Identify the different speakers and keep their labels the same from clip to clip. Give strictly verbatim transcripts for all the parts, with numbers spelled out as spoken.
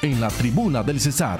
Speaker 1: en la Tribuna del Cesar.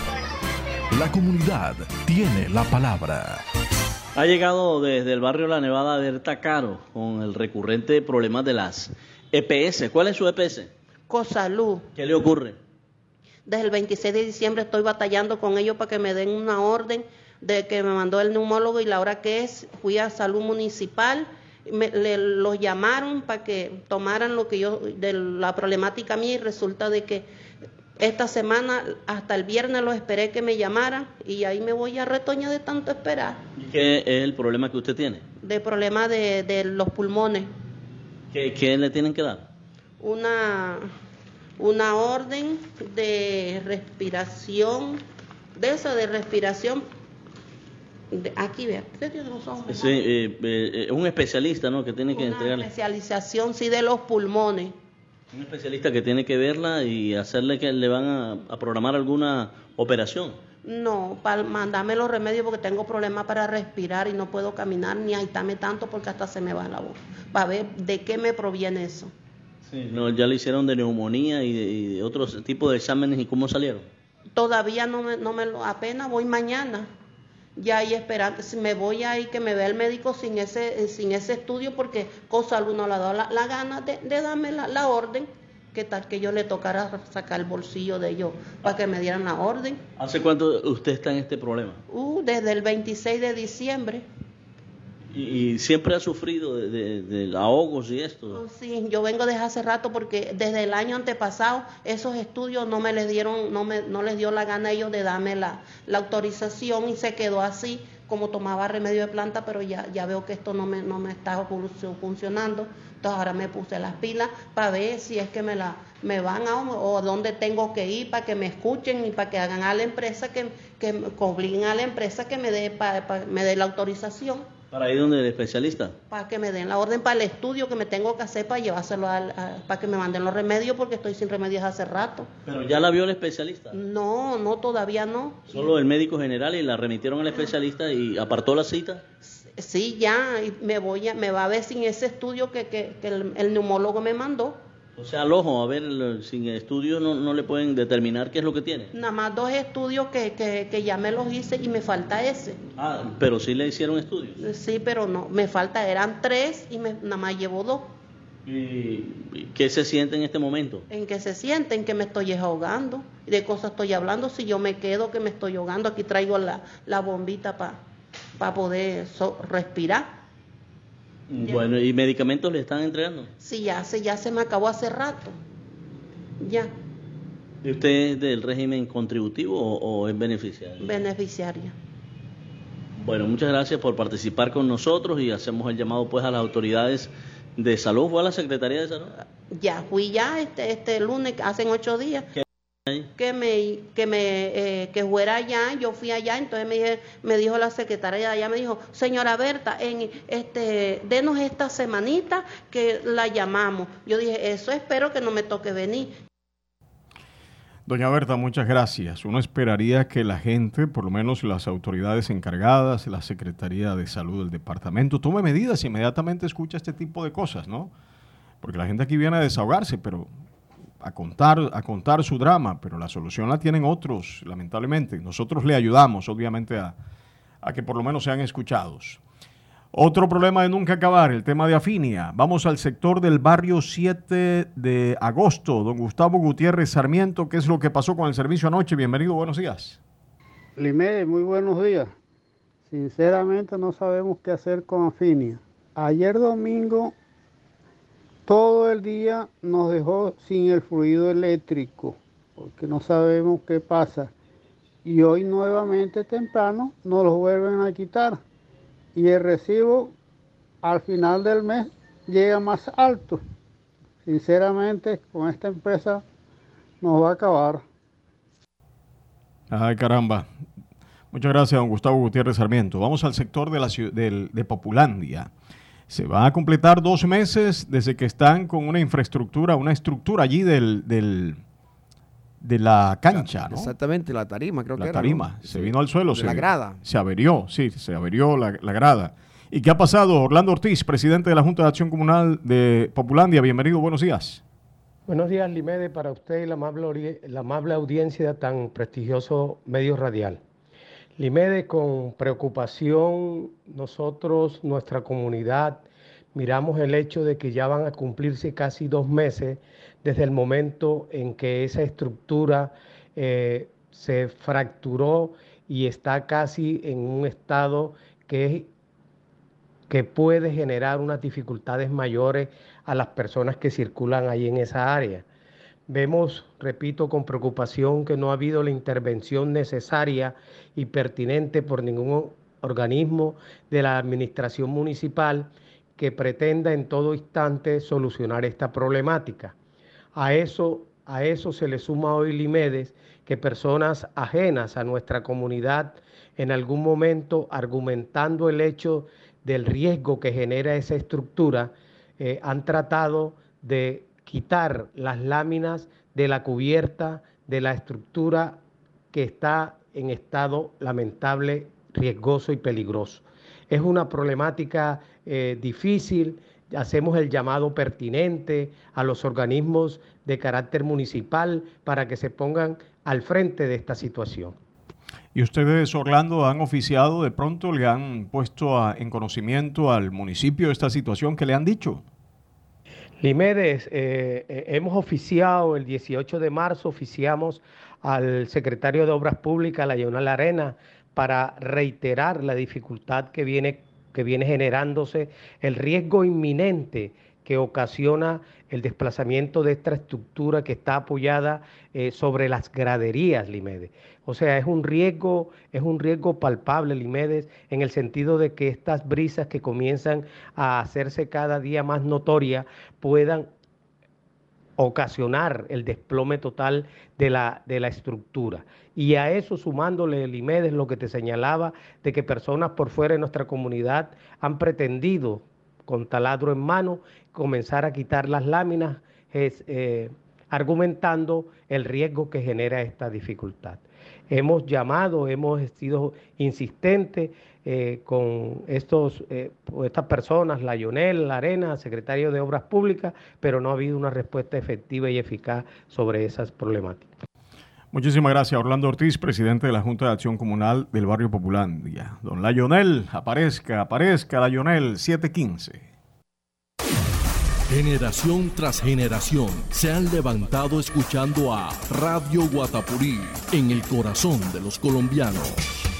Speaker 1: La comunidad tiene la palabra.
Speaker 2: Ha llegado desde el barrio La Nevada Berta Caro con el recurrente problema de las E P S. ¿Cuál es su E P S?
Speaker 3: Cosalud.
Speaker 2: ¿Qué le ocurre?
Speaker 3: Desde el veintiséis de diciembre estoy batallando con ellos para que me den una orden de que me mandó el neumólogo y la hora que es, fui a salud municipal, me, le, los llamaron para que tomaran lo que yo, de la problemática mía, y resulta de que esta semana hasta el viernes los esperé que me llamaran y ahí me voy a retoña de tanto esperar.
Speaker 2: ¿Y qué es el problema que usted tiene?
Speaker 3: De problema de, de los pulmones.
Speaker 2: ¿Qué, qué le tienen que dar?
Speaker 3: Una, una orden de respiración, de esa de respiración, de, aquí vea,
Speaker 2: sí, eh, eh, un especialista, ¿no? Que tiene que
Speaker 3: una
Speaker 2: entregarle.
Speaker 3: Especialización, sí, de los pulmones.
Speaker 2: Un especialista que tiene que verla y hacerle que le van a, a programar alguna operación.
Speaker 3: No, para mandarme los remedios porque tengo problemas para respirar y no puedo caminar ni agitarme tanto porque hasta se me va la voz. Para ver de qué me proviene eso.
Speaker 2: Sí, no, ya le hicieron de neumonía y de, y de otros tipos de exámenes, ¿y cómo salieron?
Speaker 3: Todavía no me, no me lo, apenas voy mañana. Ya ahí esperando, si me voy ahí que me vea el médico sin ese sin ese estudio porque Cosalud no le ha dado la, la gana de, de darme la, la orden, que tal que yo le tocara sacar el bolsillo de ellos para que me dieran la orden.
Speaker 2: ¿Hace cuánto usted está en este problema?
Speaker 3: Uh, desde el veintiséis de diciembre.
Speaker 2: ¿Y, y siempre ha sufrido de, de, de ahogos y esto?
Speaker 3: Oh, sí, yo vengo desde hace rato porque desde el año antepasado esos estudios no me les dieron, no me, no les dio la gana a ellos de darme la, la autorización y se quedó así, como tomaba remedio de planta, pero ya, ya veo que esto no me, no me está funcionando. Entonces ahora me puse las pilas para ver si es que me la me van a o a dónde tengo que ir para que me escuchen y para que hagan a la empresa que, que, que obliguen a la empresa que me dé para, para, me dé la autorización.
Speaker 2: ¿Para ir donde el especialista?
Speaker 3: Para que me den la orden para el estudio que me tengo que hacer para llevárselo al, a, para que me manden los remedios porque estoy sin remedios hace rato.
Speaker 2: ¿Pero ya la vio el especialista?
Speaker 3: No, no, todavía no.
Speaker 2: Solo el médico general y la remitieron al especialista y apartó la cita.
Speaker 3: Sí, ya, y me voy a, me va a ver sin ese estudio que, que, que el, el neumólogo me mandó.
Speaker 2: O sea, al ojo, a ver, sin estudio no, no le pueden determinar qué es lo que tiene.
Speaker 3: Nada más dos estudios que, que, que ya me los hice y me falta ese.
Speaker 2: Ah, pero sí le hicieron estudios.
Speaker 3: Sí, pero no, me falta, eran tres y me, nada más llevo dos.
Speaker 2: ¿Y qué se siente en este momento?
Speaker 3: En que se siente, en que me estoy ahogando. ¿De cosas estoy hablando? Si yo me quedo que me estoy ahogando, aquí traigo la, la bombita para pa poder so, respirar.
Speaker 2: Bueno, ¿y medicamentos le están entregando?
Speaker 3: Sí, ya se, ya se me acabó hace rato. Ya.
Speaker 2: ¿Y usted es del régimen contributivo o, o es beneficiaria?
Speaker 3: Beneficiaria.
Speaker 2: Bueno, muchas gracias por participar con nosotros y hacemos el llamado pues a las autoridades de salud. ¿Fue a la Secretaría de Salud?
Speaker 3: Ya, fui ya este, este lunes, hace ocho días.
Speaker 2: ¿Qué?
Speaker 3: que me que me eh, que fuera allá, yo fui allá, entonces me, me dijo la secretaria de allá, me dijo, señora Berta, en este denos esta semanita que la llamamos. Yo dije, eso espero que no me toque venir.
Speaker 4: Doña Berta, muchas gracias. Uno esperaría que la gente, por lo menos las autoridades encargadas, la Secretaría de Salud del departamento, tome medidas y inmediatamente escucha este tipo de cosas, ¿no? Porque la gente aquí viene a desahogarse, pero a contar, a contar su drama, pero la solución la tienen otros, lamentablemente. Nosotros le ayudamos, obviamente, a, a que por lo menos sean escuchados. Otro problema de nunca acabar, el tema de Afinia. Vamos al sector del barrio siete de agosto. Don Gustavo Gutiérrez Sarmiento, ¿qué es lo que pasó con el servicio anoche? Bienvenido, buenos días.
Speaker 5: Limé, muy buenos días. Sinceramente no sabemos qué hacer con Afinia. Ayer domingo todo el día nos dejó sin el fluido eléctrico, porque no sabemos qué pasa. Y hoy nuevamente temprano nos lo vuelven a quitar. Y el recibo al final del mes llega más alto. Sinceramente, con esta empresa nos va a acabar.
Speaker 4: Ay, caramba. Muchas gracias, don Gustavo Gutiérrez Sarmiento. Vamos al sector de, la, de, de Populandia. Se va a completar dos meses desde que están con una infraestructura, una estructura allí del, del, de la cancha, ¿no?
Speaker 6: Exactamente, la tarima creo
Speaker 4: la
Speaker 6: que era.
Speaker 4: La tarima,
Speaker 6: ¿no?
Speaker 4: se
Speaker 6: sí.
Speaker 4: vino al suelo.
Speaker 6: De
Speaker 4: se,
Speaker 6: la grada.
Speaker 4: Se averió, sí, se averió la, la grada. ¿Y qué ha pasado? Orlando Ortiz, presidente de la Junta de Acción Comunal de Populandia, bienvenido, buenos días.
Speaker 6: Buenos días, Limede, para usted y la amable, la amable audiencia de tan prestigioso medio radial. Limede, con preocupación, nosotros, nuestra comunidad, miramos el hecho de que ya van a cumplirse casi dos meses desde el momento en que esa estructura eh, se fracturó y está casi en un estado que, que puede generar unas dificultades mayores a las personas que circulan ahí en esa área. Vemos, repito, con preocupación que no ha habido la intervención necesaria y pertinente por ningún organismo de la administración municipal que pretenda en todo instante solucionar esta problemática. A eso, a eso se le suma hoy, Limedes, que personas ajenas a nuestra comunidad en algún momento, argumentando el hecho del riesgo que genera esa estructura, eh, han tratado de quitar las láminas de la cubierta de la estructura que está en estado lamentable, riesgoso y peligroso. Es una problemática eh, difícil. Hacemos el llamado pertinente a los organismos de carácter municipal para que se pongan al frente de esta situación.
Speaker 4: ¿Y ustedes, Orlando, han oficiado, de pronto le han puesto a, en conocimiento al municipio esta situación que le han dicho?
Speaker 6: Limedes, eh, eh, hemos oficiado el dieciocho de marzo, oficiamos al secretario de Obras Públicas, Lionel Arena, para reiterar la dificultad que viene, que viene generándose, el riesgo inminente que ocasiona el desplazamiento de esta estructura que está apoyada eh, sobre las graderías, Limedes. O sea, es un riesgo, es un riesgo palpable, Limedes, en el sentido de que estas brisas que comienzan a hacerse cada día más notorias puedan ocasionar el desplome total de la, de la estructura. Y a eso sumándole, Limedes, lo que te señalaba, de que personas por fuera de nuestra comunidad han pretendido, con taladro en mano, comenzar a quitar las láminas, es, eh, argumentando el riesgo que genera esta dificultad. Hemos llamado, hemos sido insistentes eh, con estos, eh, estas personas, Lionel Arena, secretario de Obras Públicas, pero no ha habido una respuesta efectiva y eficaz sobre esas problemáticas.
Speaker 4: Muchísimas gracias, Orlando Ortiz, presidente de la Junta de Acción Comunal del Barrio Populandia. Don Lionel, aparezca, aparezca, Lionel, siete quince.
Speaker 1: Generación tras generación se han levantado escuchando a Radio Guatapurí en el corazón de los colombianos.